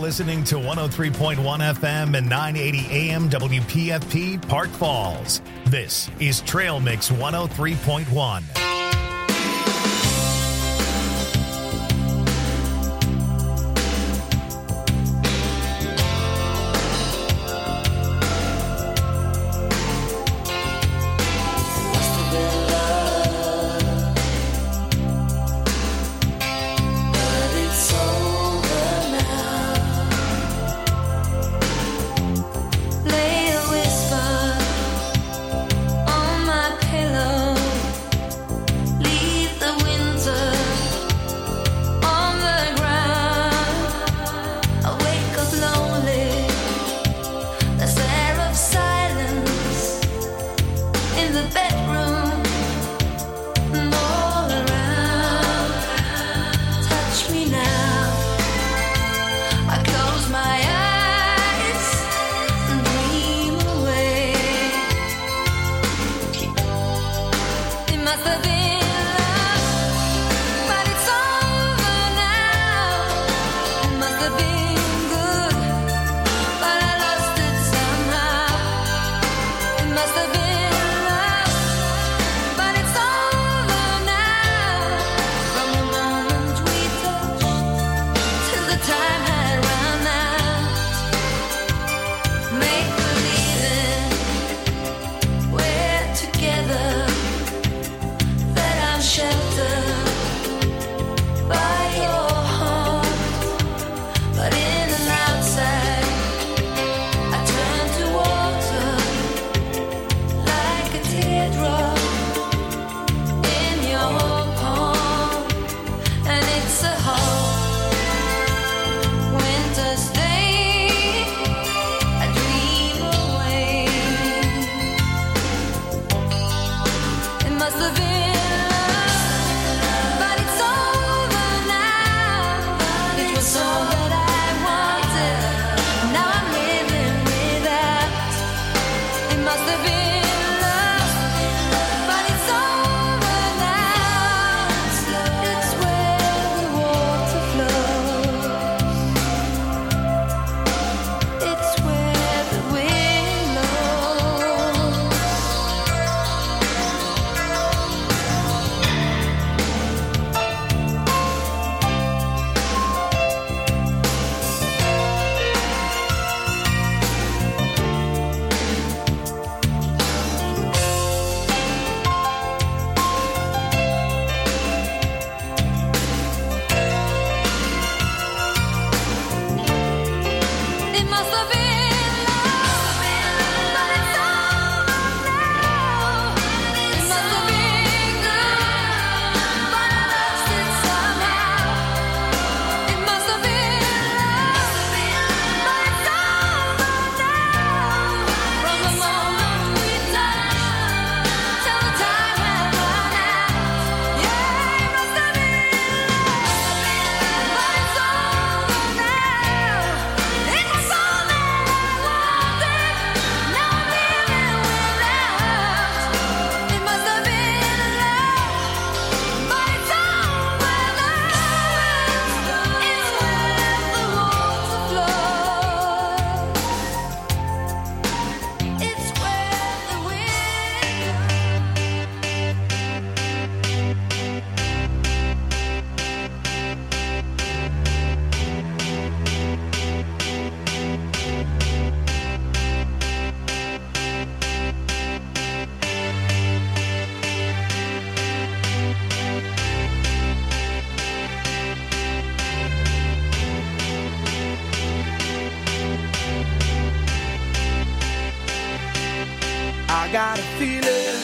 listening to 103.1 FM and 980 AM WPFP Park Falls. This is Trail Mix 103.1. I got a feeling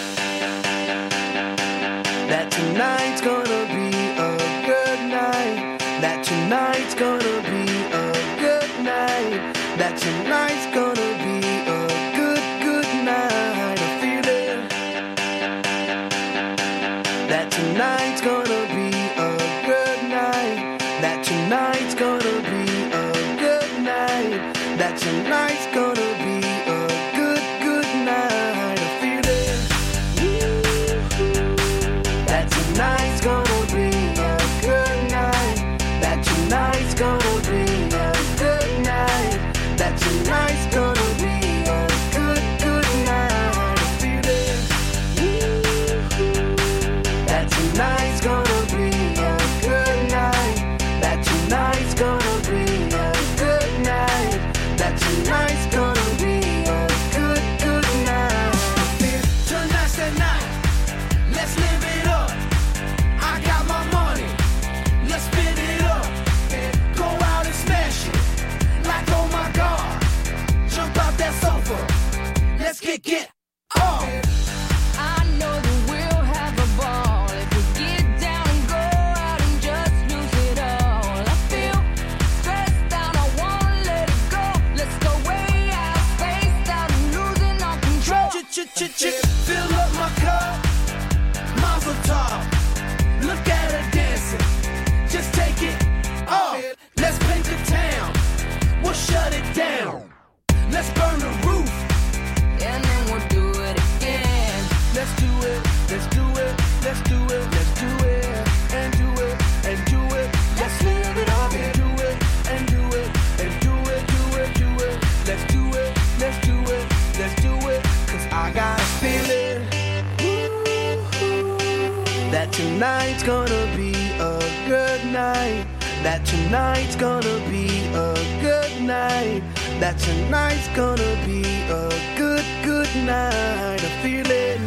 that tonight's gonna be a good night. That tonight's gonna be a good night. That tonight's gonna be a good night. A feeling that tonight's gonna be a good night. That tonight's gonna be a good night. That tonight's gonna be a good night. A feeling that tonight's gonna be a good night. That tonight's gonna be a good tonight's gonna be a good night. That tonight's gonna be a good night. That tonight's gonna be a good, good night. I feel it.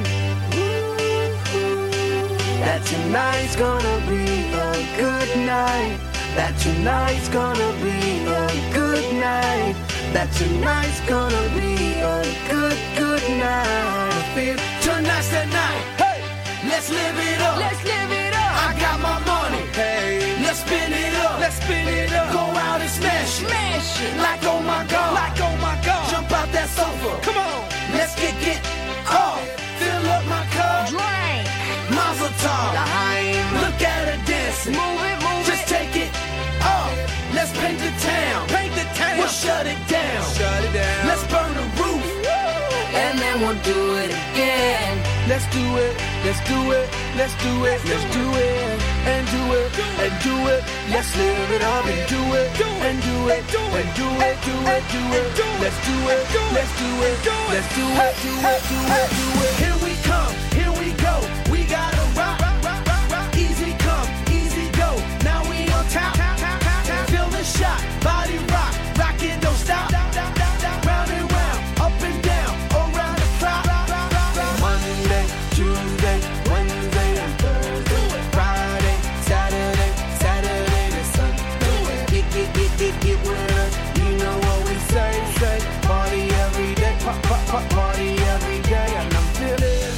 That tonight's gonna be a good night. That tonight's gonna be a good night. That tonight's gonna be a good, good night. I feel tonight's the night. Hey, let's live it up. Let's live it up. I got my money. Hey, let's spin it up. Let's spin it up. Go out and smash it. Smash it. Like oh my god. Like oh my god. Jump out that sofa. Come on. Let's get off. Fill up my cup. Drink. Mazel tov. Look at her dancing. Move it, move it. Just take it off. Let's paint the town. Paint the town. We'll shut it down. Shut it down. Let's burn the roof. And then we'll do it again. Let's do it. Let's do it. Let's do it. Let's do it. And do it. And do it. Let's live it up and do it. And do it. And do it. Do it. Do it. Let's do it. Let's do it. Let's do it. Do it. Do it. Do it. Here we come. Here we go. We gotta rock. Easy come. Easy go. Now we on top. Feel the shot. Body rock. Rock it. Don't stop. Round and round. Up and down. Around the clock. Monday, Tuesday, Wednesday, and Thursday. Friday, Saturday, Saturday to Sunday. Get with us. You know what we say. Party every day. Party every day. And I'm feeling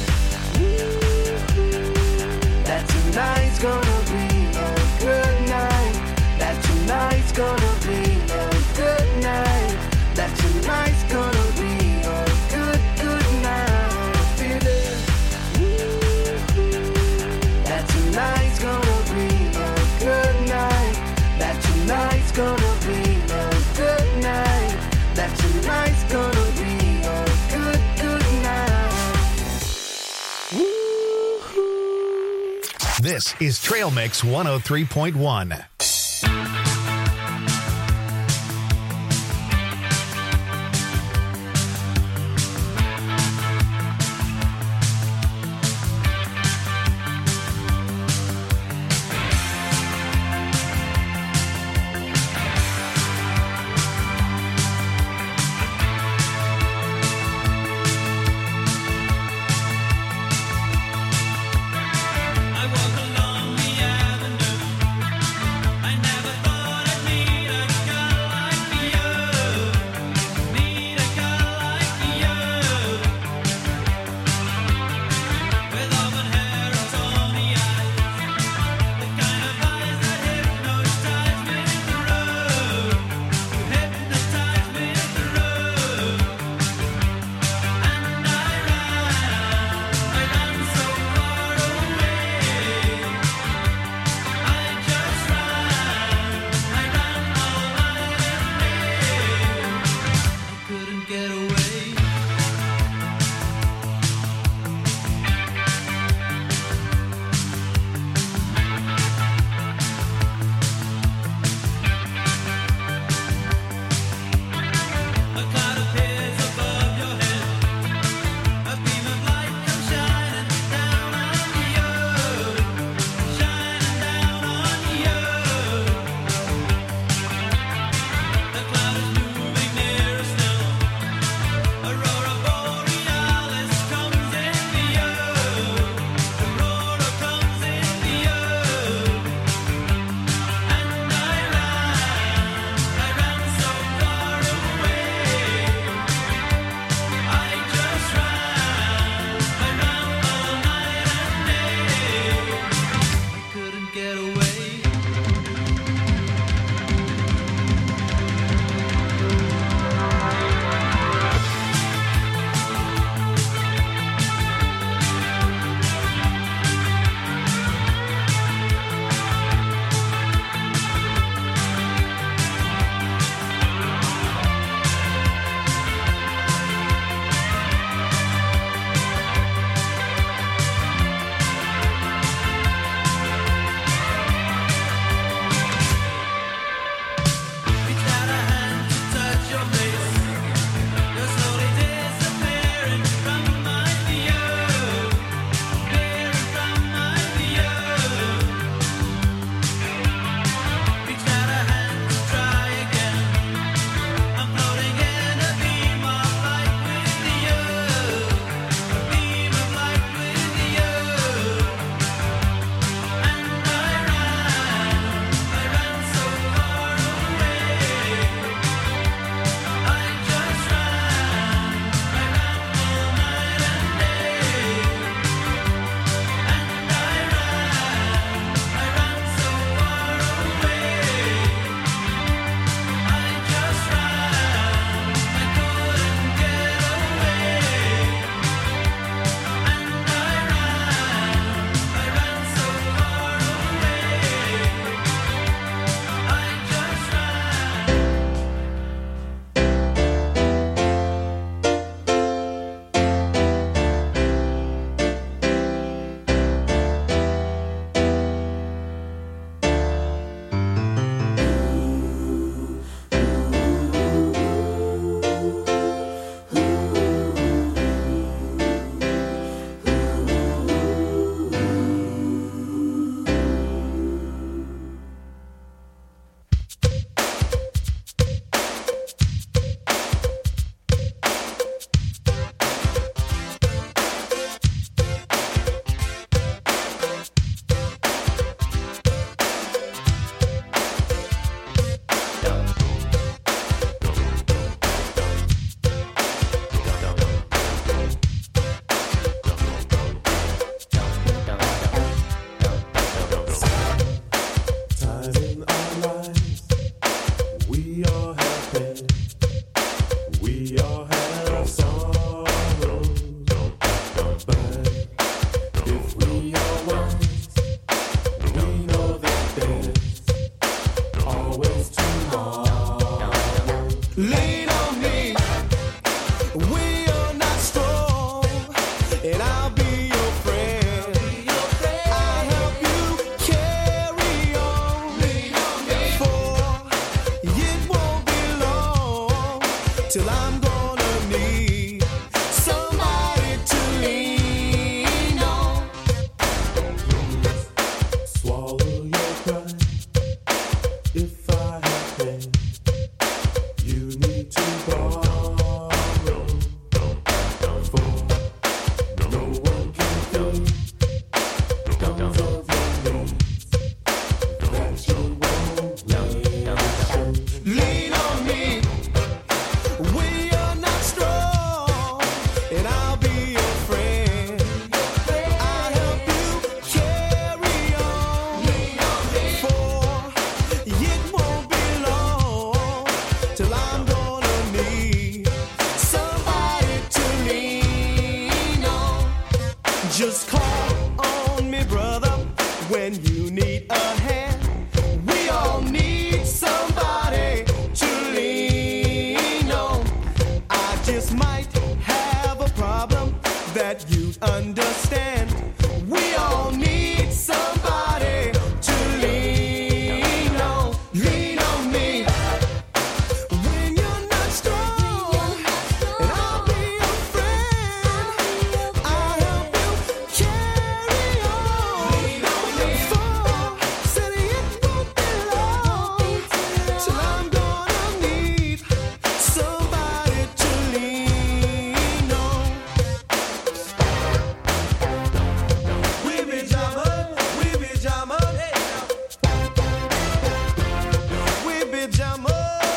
that tonight's gonna be a good night. That tonight's gonna be a good night. That tonight's gonna be a good, good night. I feel it. That tonight's gonna be a good night. That tonight's gonna be a good night. That tonight's gonna be a good, good night. This is Trail Mix 103.1. I walk along the avenue. you need a hand, we all need somebody to lean on. I just might have a problem that you'd understand. We all need somebody to lean on. Lean on me when you're not strong, and I'll be your friend. I'll help you carry on. Lean on me. For said it won't be long till I'm gonna need somebody to lean on. We be jamming, we be jamming, we be jamming,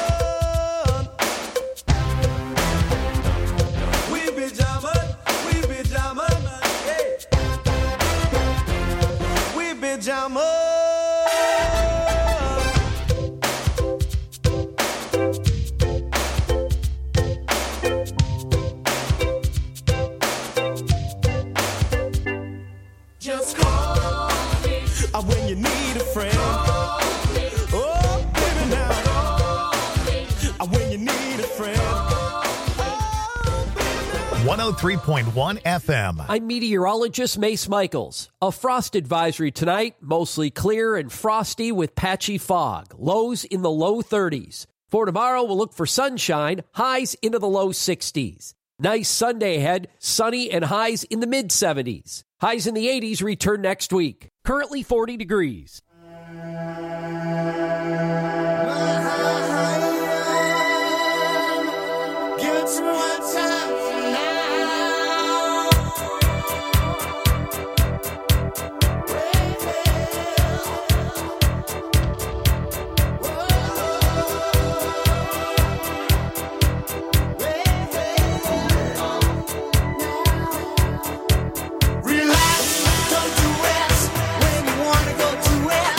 we be jamming, we be jamming, we be jamming. Just call me when you need a friend. Oh, baby, now. When you need a friend. 103.1 FM. I'm meteorologist Mace Michaels. A frost advisory tonight, mostly clear and frosty with patchy fog. Lows in the low 30s. For tomorrow, we'll look for sunshine, highs into the low 60s. Nice Sunday ahead, sunny and highs in the mid-70s. Highs in the 80s return next week. Currently 40 degrees. Give it to me one time now. Relax, don't do rest when you wanna go to rest.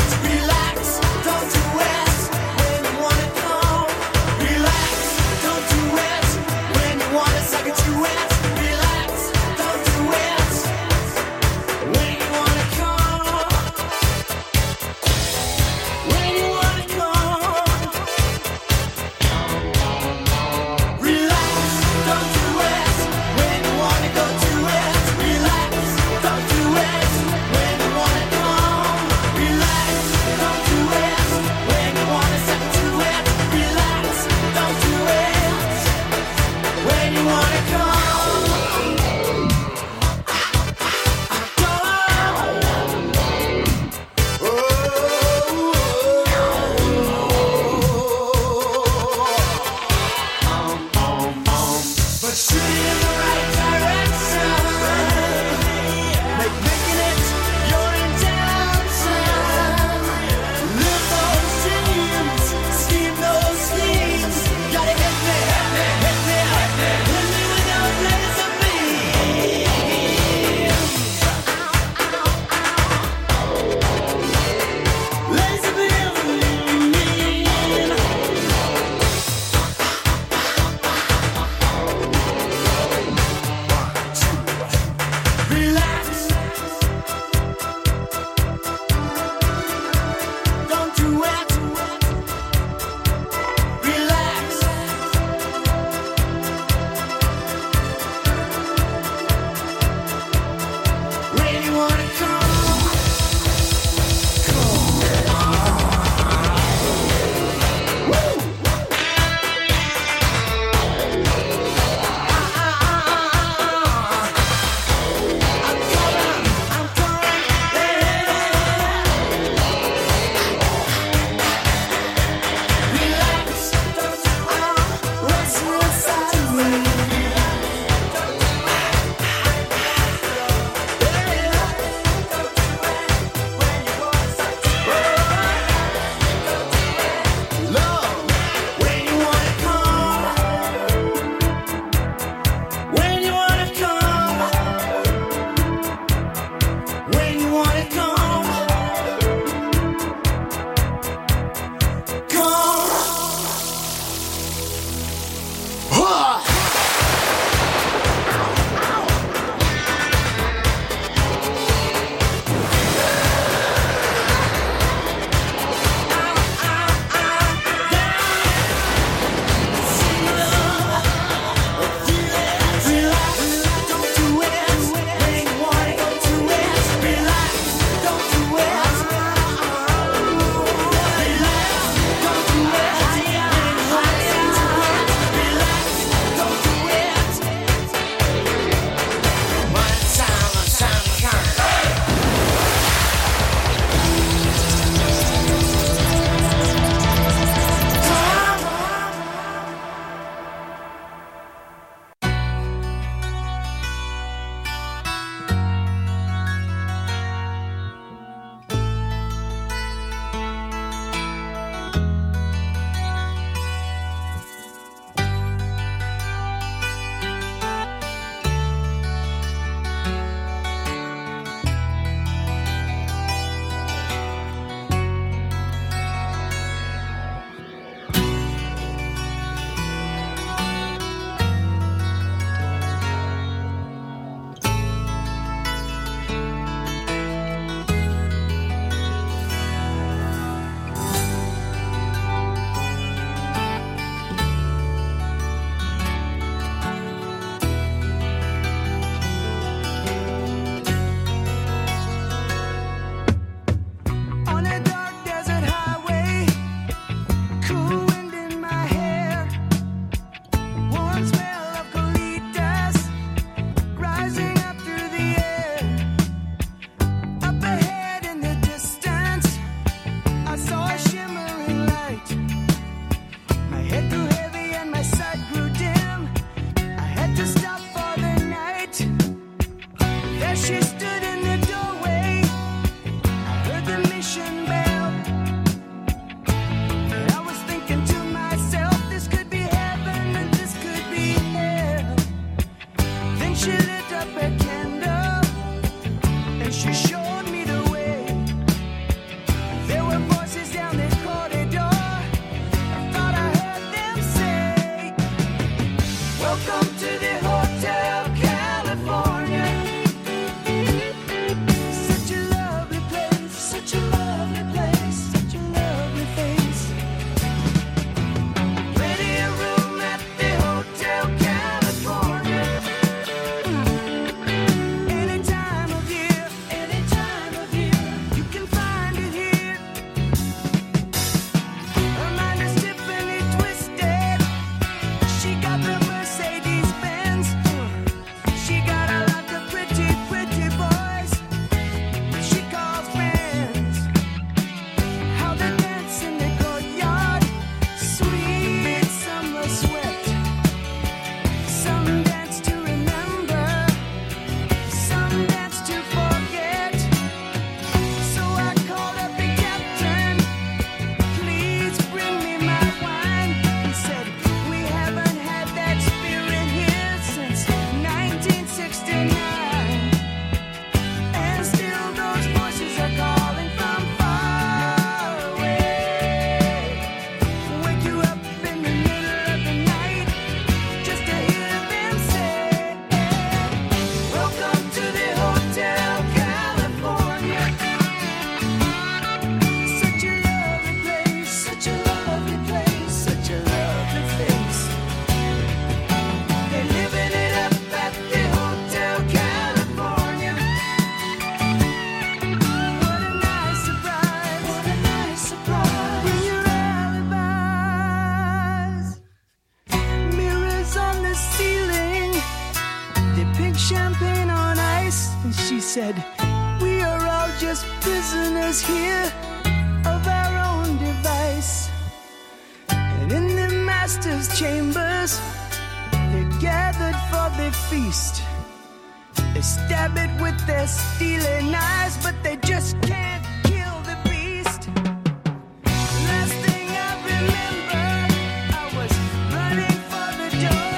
master's chambers. They're gathered for their feast. They stab it with their steely knives, but they just can't kill the beast. Last thing I remember, I was running for the door.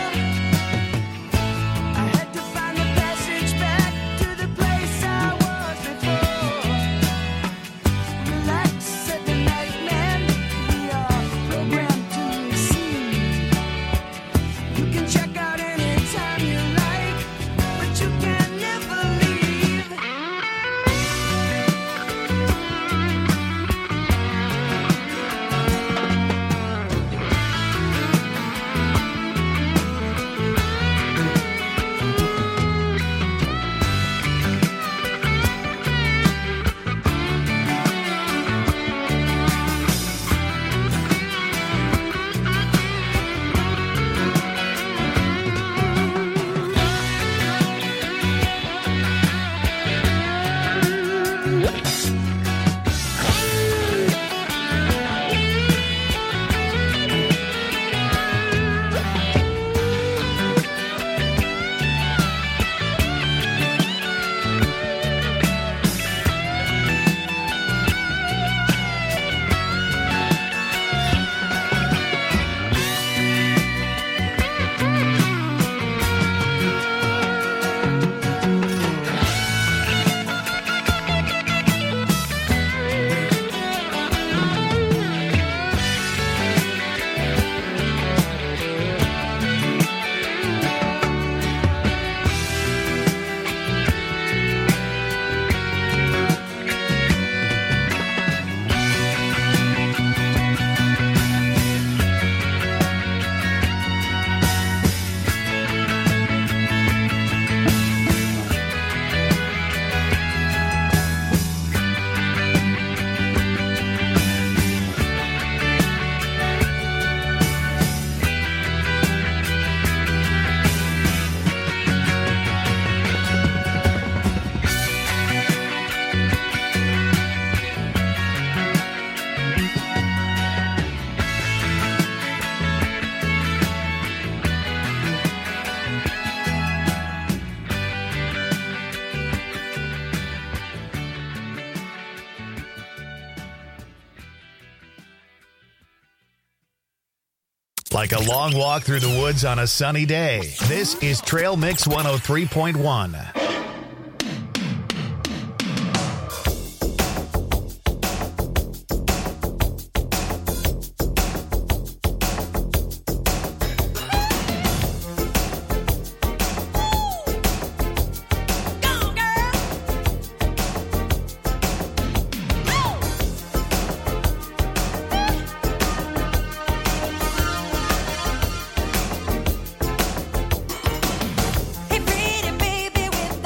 I had to find the passage back to the place I was before. Relax, said the night man, we are programmed to receive. You can check out anytime you like, but you can never leave. Like a long walk through the woods on a sunny day. This is Trail Mix 103.1. Hey, pretty baby with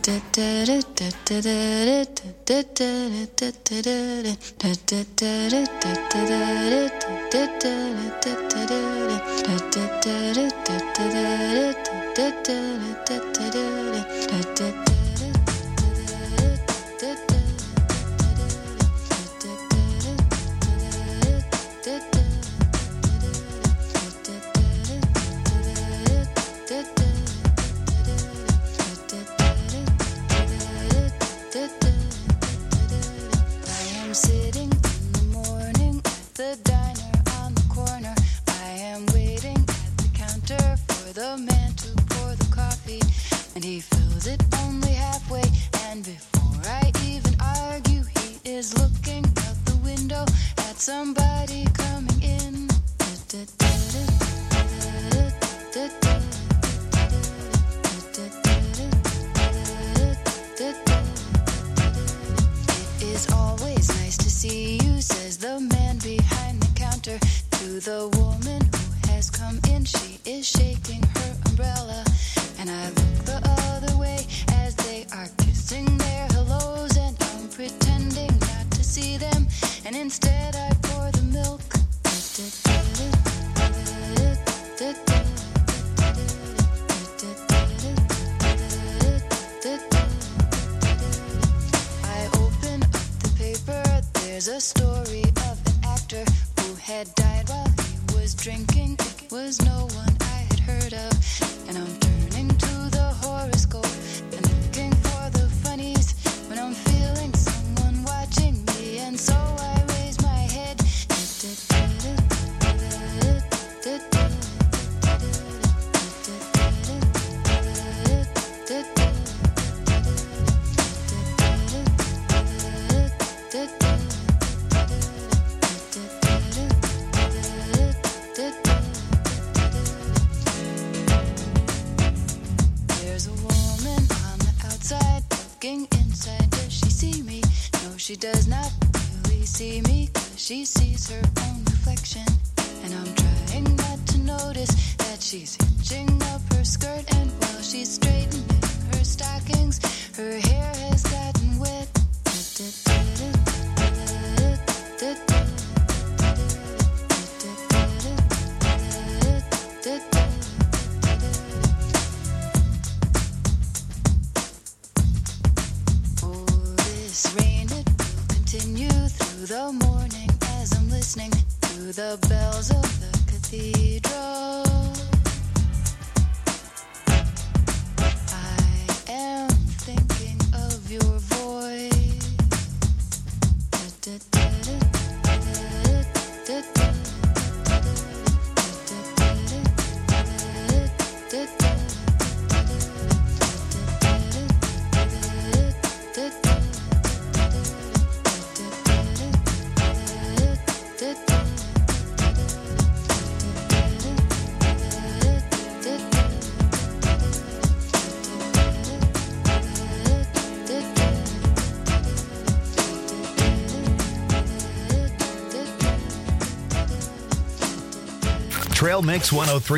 Trail Mix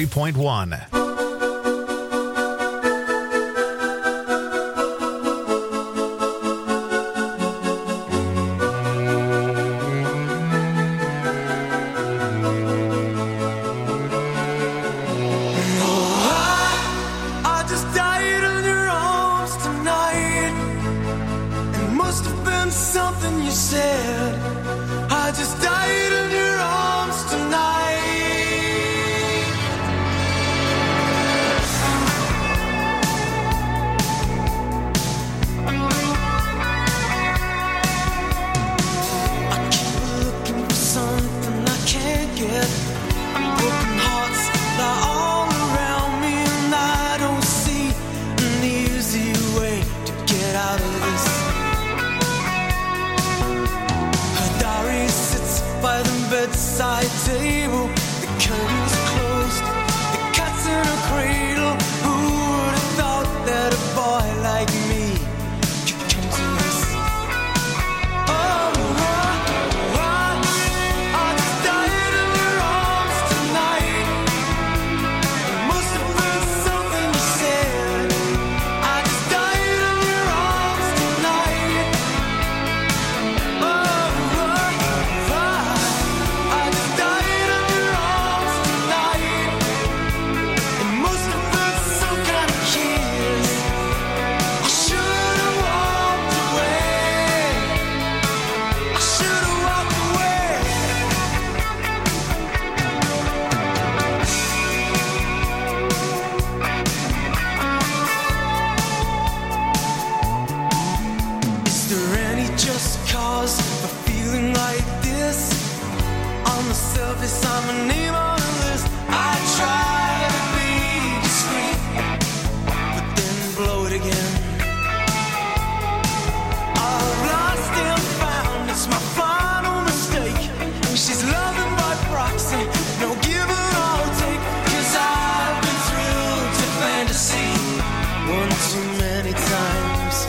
103.1. this I'm a name on the list. I try to be discreet, but then blow it again. I've lost and found, it's my final mistake. She's loving by proxy, no give or take. 'Cause I've been thrilled to fantasy one too many times.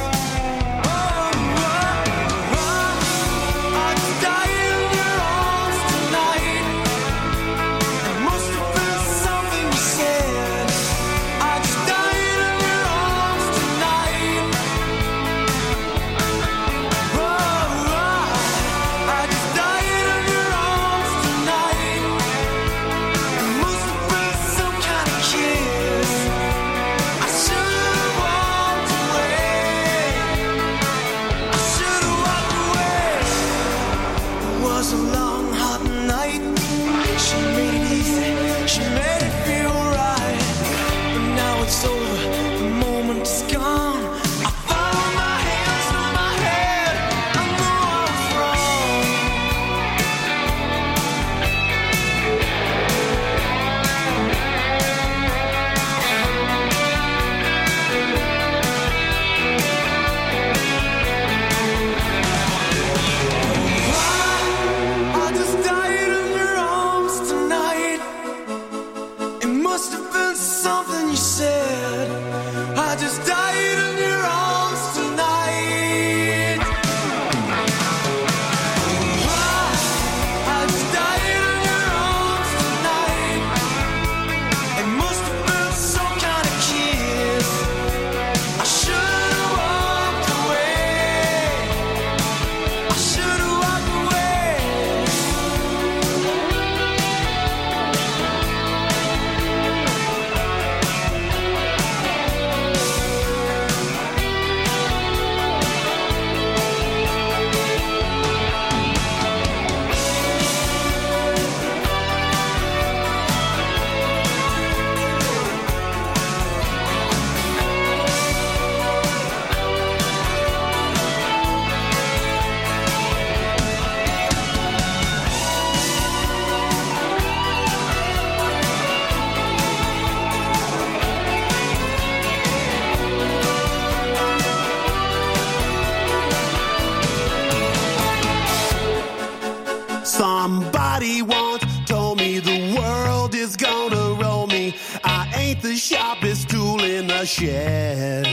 Somebody once told me the world is gonna roll me. I ain't the sharpest tool in the shed.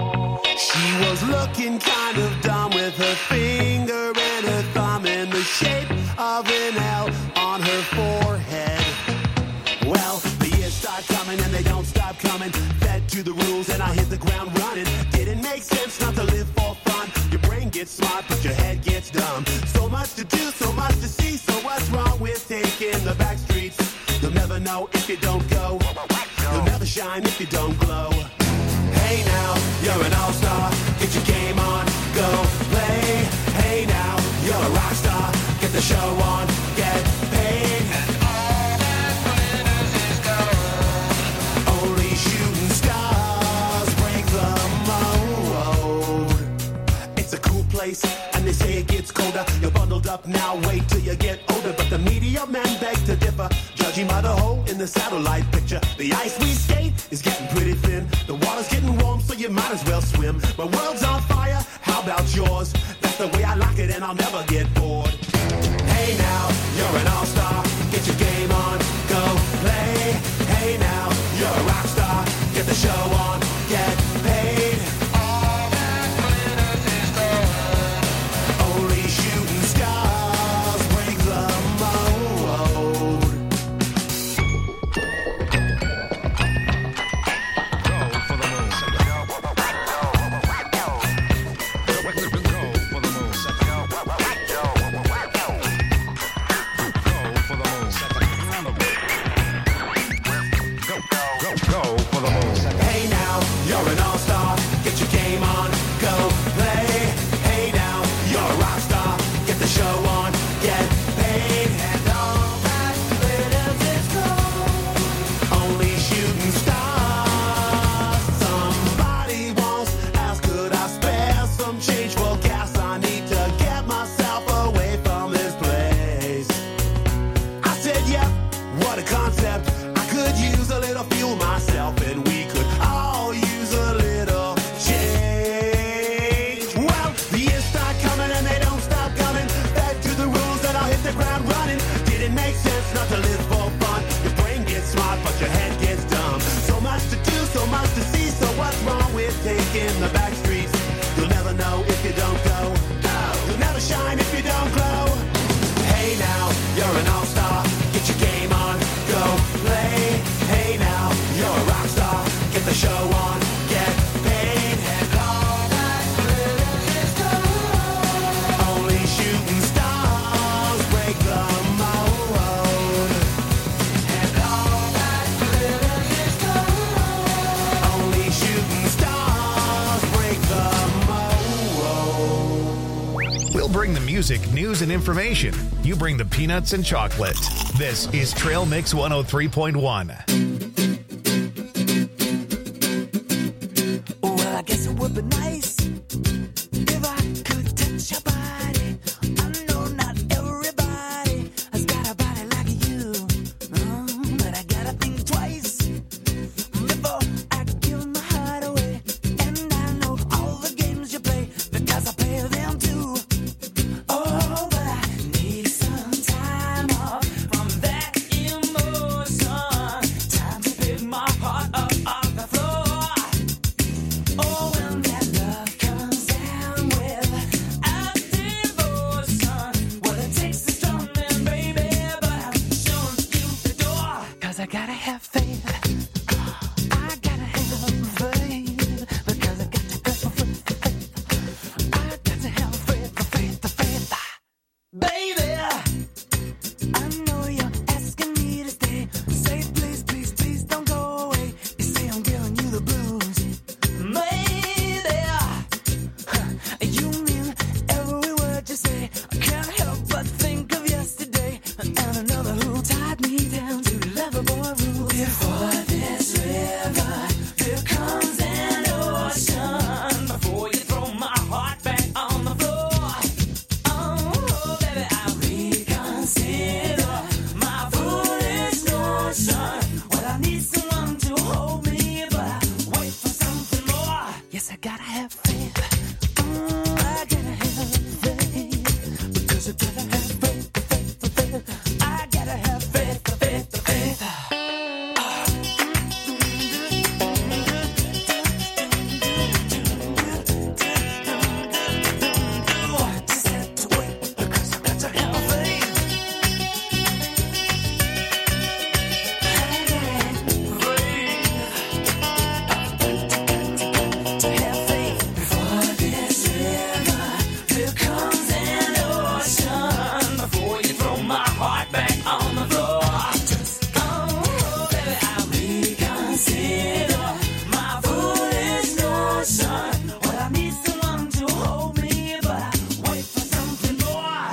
She was looking kind of dumb with her finger and her thumb in the shape of an L on her forehead. Well, the years start coming and they don't stop coming. Fed to the rules and I hit the ground running. Didn't make sense not to live for fun. Your brain gets smart but your head gets dumb. So much to do, so much to see. So what's wrong with taking the back streets? You'll never know if you don't go. You'll never shine if you don't glow. Hey now, you're an all-star. Get your game on, go play. Hey now, you're a rock star. Get the show on, get paid. And all that glitters is gold. Only shooting stars break the mold. It's a cool place, and they say it gets colder. You're bundled up now, wait till you get older. But the media men beg to differ, judging by the hole in the satellite picture. The ice we skate is getting pretty thin. The water's getting warm, so you might as well swim. My world's on fire, how about yours? That's the way I like it, and I'll never get bored. Hey now, you're an all-star. Get your game on, go play. Hey now, you're a rock star. Get the show on, get paid. All that glitters is gold. Only shooting stars break the mold. Go for the moon. Go for the moon. you're an all-star. Get your game on, go play. Hey now, you're a rock star. Get the show on, get paid. And all that glitters is gold. Only shooting stars break the mold. And all that glitters is gold. Only shooting stars break the mold. We'll bring the music, news, and information. You bring the peanuts and chocolate. This is Trail Mix 103.1. Well, I guess it would be nice if I could touch your body. I know not everybody has got a body like you, but I gotta think twice before I give my heart away. And I know all the games you play because I play them too. Oh, but I need some time off from that emotion. Time to pick my heart up off the floor. Oh, when that love comes down without devotion, well, it takes a strong man, baby, but I'm showing you the door. 'Cause I gotta have faith. I gotta have faith. Because I got to go for faith. I got to have faith, faith. Baby, I know you're asking me to stay. Say please, please, please don't go away. You say I'm giving you the blues. Maybe you mean every word you say. I can't help but think of yesterday and another who tied me down to lovable rules. Before this river, here comes an ocean. Before you throw my heart back on the floor. Oh, baby, I reconsider my foolish notion. Well, I need someone to hold me, but I wait for something more. Yes, I gotta have faith. I gotta have faith. Because I gotta have faith. I gotta have faith. Just have to wait because I got to have faith. I gotta have to have faith. Before this river, here comes an ocean. Before you throw my heart back on the floor. Oh, baby, I reconsider my foolish notion. Well, I need someone to hold me, but I wait for something more.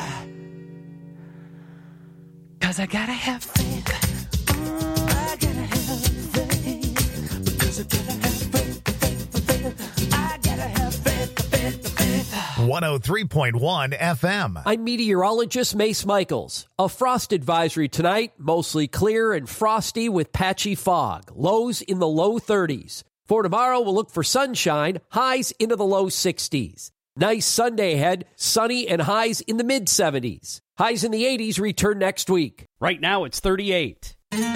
'Cause I gotta have faith. I gotta have faith. Because I gotta have faith. I gotta have faith. 103.1 FM. I'm meteorologist Mace Michaels. A frost advisory tonight, mostly clear and frosty with patchy fog. Lows in the low 30s. For tomorrow, we'll look for sunshine, highs into the low 60s. Nice Sunday ahead, sunny and highs in the mid-70s. Highs in the 80s return next week. Right now, it's 38.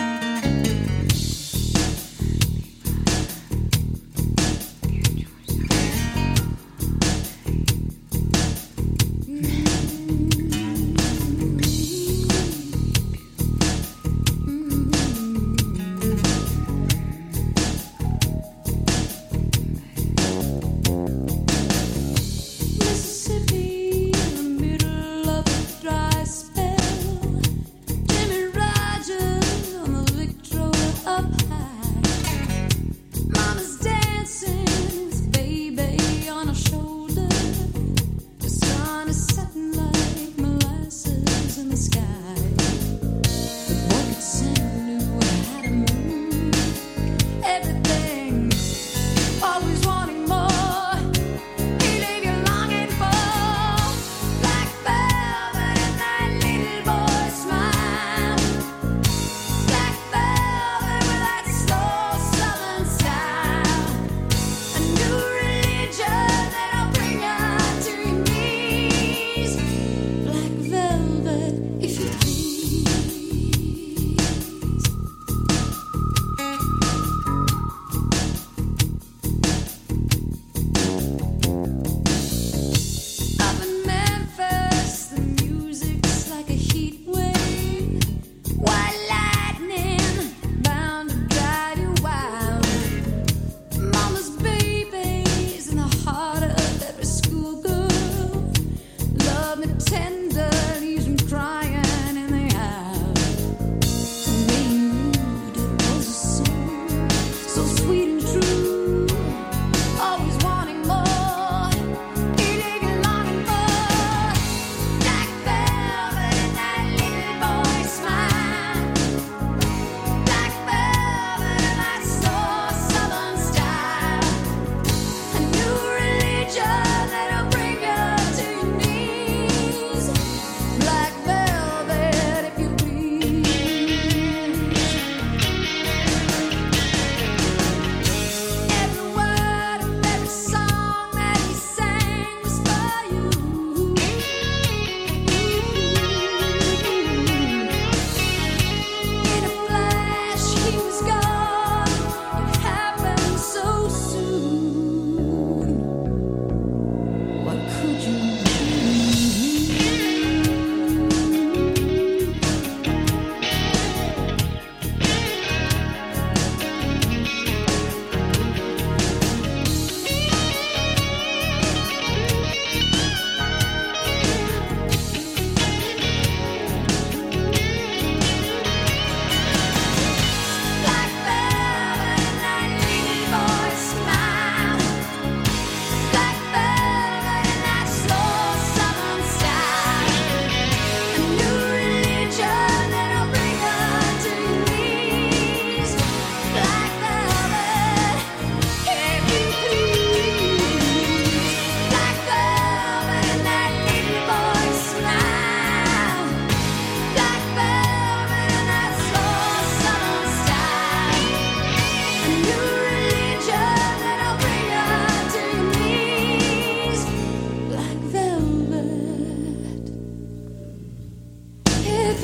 Mississippi in the middle of a dry spell. Jimmy Rogers on the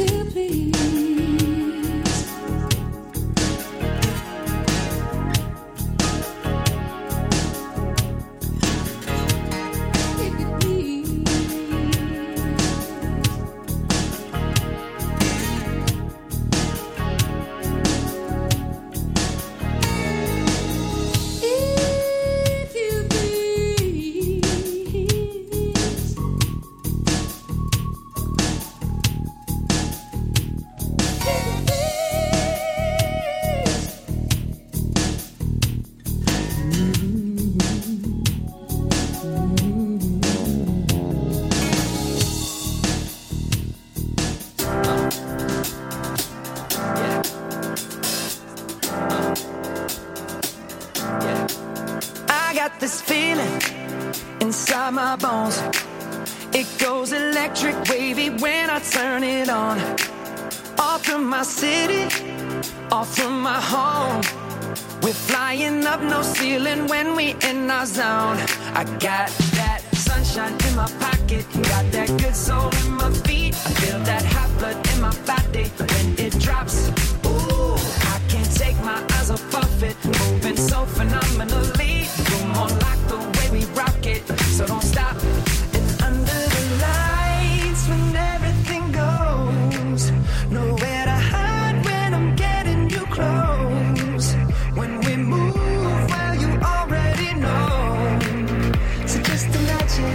My bones, it goes electric wavy when I turn it on. Off from my city, off from my home. We're flying up, no ceiling when we in our zone. I got that sunshine in my pocket, got that good soul in my feet. I feel that hot blood in my body when it drops. Ooh, I can't take my eyes off of it, moving so phenomenally. You're more like the way we rock it, so don't stop. And under the lights when everything goes, nowhere to hide when I'm getting you close. When we move, well, you already know. So just imagine.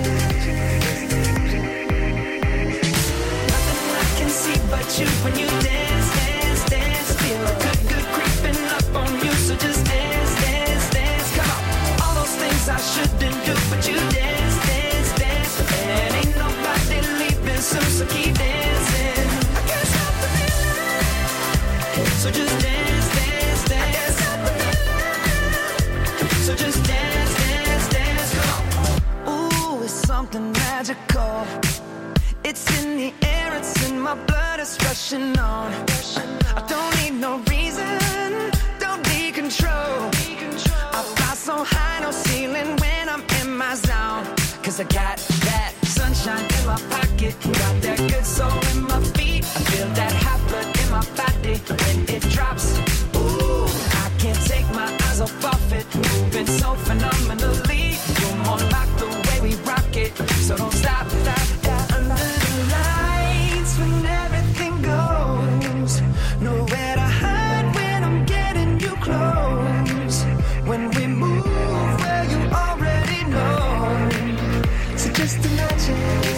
Nothing I can see but you when you dance, dance, dance. Feel good, good creeping up on you. So just dance, dance, dance. Come on. All those things I shouldn't do, but you dance, dance, dance. And ain't nobody leaving soon, so keep dancing. I can't stop the feeling. So just dance, dance, dance. I can't stop the feeling. So just dance, dance, dance. Come on. Ooh, it's something magical. It's in the air, it's in my blood, it's rushing on. I don't need no reason, don't need control. I fly so high, no ceiling when I'm in my zone. Cause I got that sunshine in my pocket, got that good soul in my feet. I feel that hot blood in my body when it drops. Ooh, I can't take my eyes off of it, moving so phenomenally. You're more like the way we rock it, so don't stop, stop, stop. Under the lights when everything goes, nowhere to hide when I'm getting you close. When we move, well, you already know. So just imagine.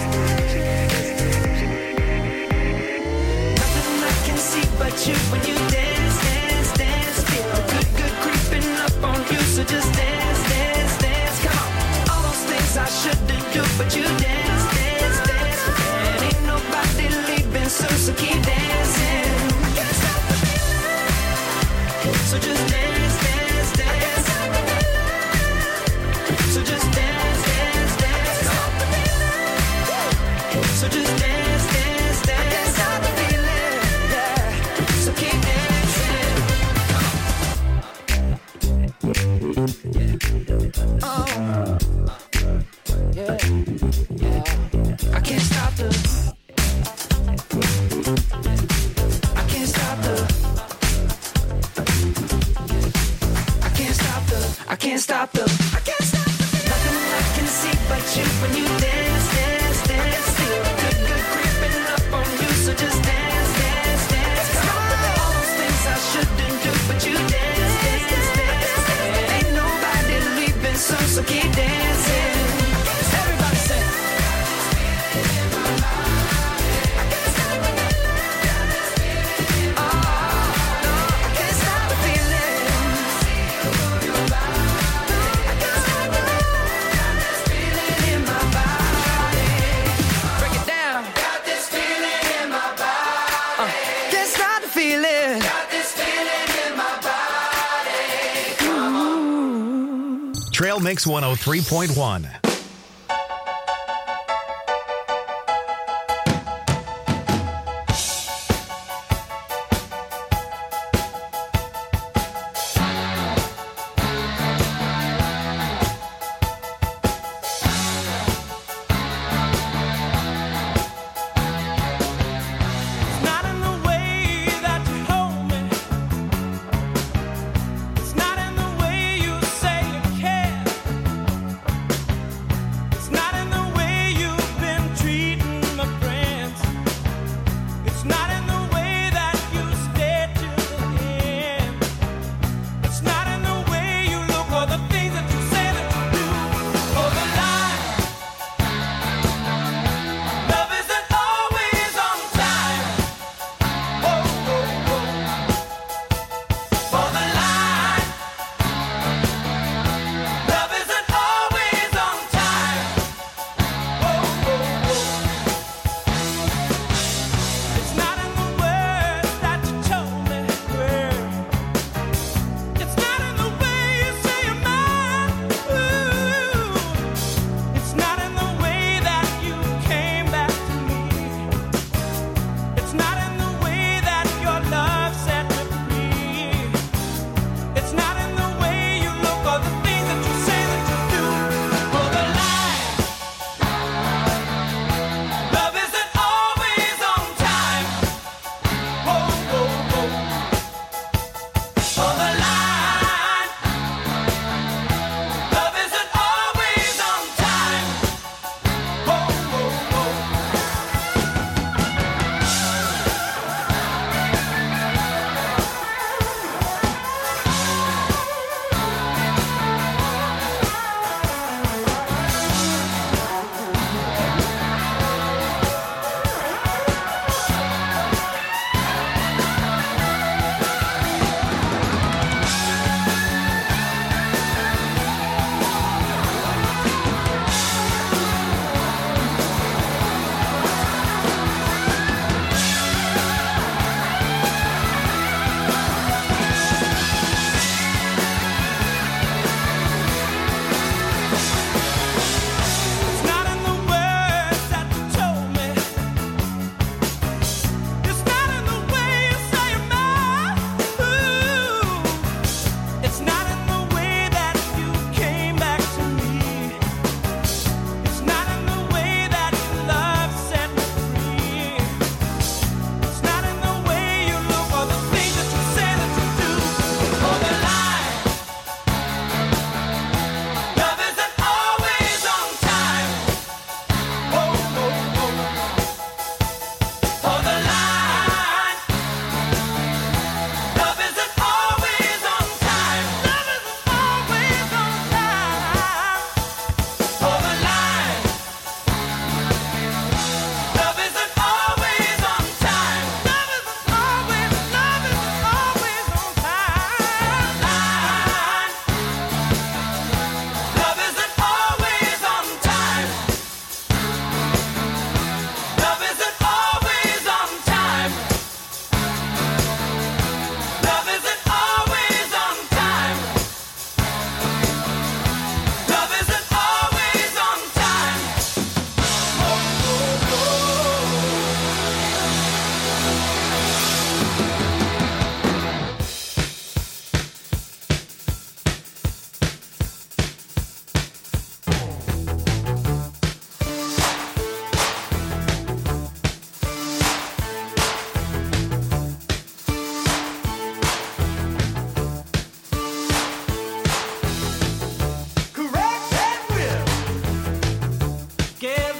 Nothing I can see but you when you dance, dance, dance. Feel good, good creeping up on you. So just dance, dance, dance. Come on. All those things I shouldn't do, but you dance, dance, dance. And ain't nobody leaving soon, so keep dancing. I can't stop the feeling. So just dance, dance, dance. So just dance, dance, dance. So just dance, dance, dance. I can't stop the feeling, yeah. So keep dancing. Oh, yeah, yeah. I can't stop the. I can't stop the. I can't stop the. I can't stop the. I can't stop the. Nothing I can see but you when you dance, dance, dance. Feel good, good creeping up on you. So just dance, dance, dance. Come on. All those things I shouldn't do, but you dance, dance, dance. Ain't nobody leaving soon, so keep dancing. Everybody say. Trail Mix 103.1.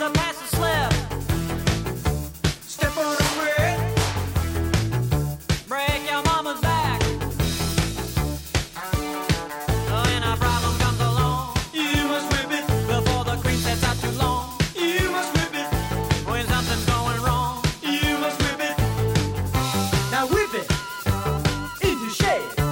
the past.